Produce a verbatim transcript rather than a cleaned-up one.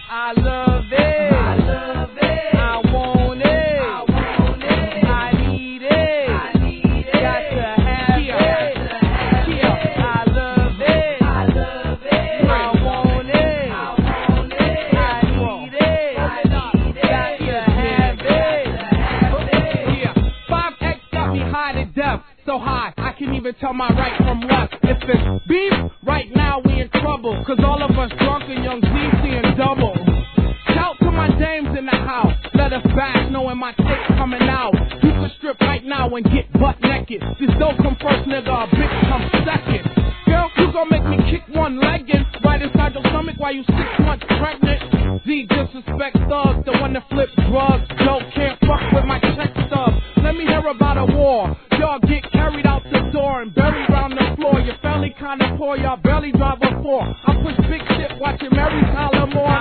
I love it. I love it. I want it. I want it. I need it. I need it. Got to have yeah. it. Yeah. I love it. I love it. I want it. I want it. I need it. I need it. Got to have it. Yeah. five X got me high to death. So high, I can even tell my right from left. If it's beef, right now we in trouble. Cause all of us drunk and young Z seeing double. Shout to my dames in the house. Let us back knowing my chick's coming out. You can strip right now and get butt naked. This dope come first, nigga, a bitch come second. Girl, you gon' make me kick one legging right inside your stomach while you six months pregnant. Z disrespect thugs, the one that flip drugs. Joe can't fuck with my check stub. Let me hear about a war. Y'all get carried out the door and buried round the floor. Your family kinda poor, y'all barely drive a four. I push big shit watching Mary Tyler Moore.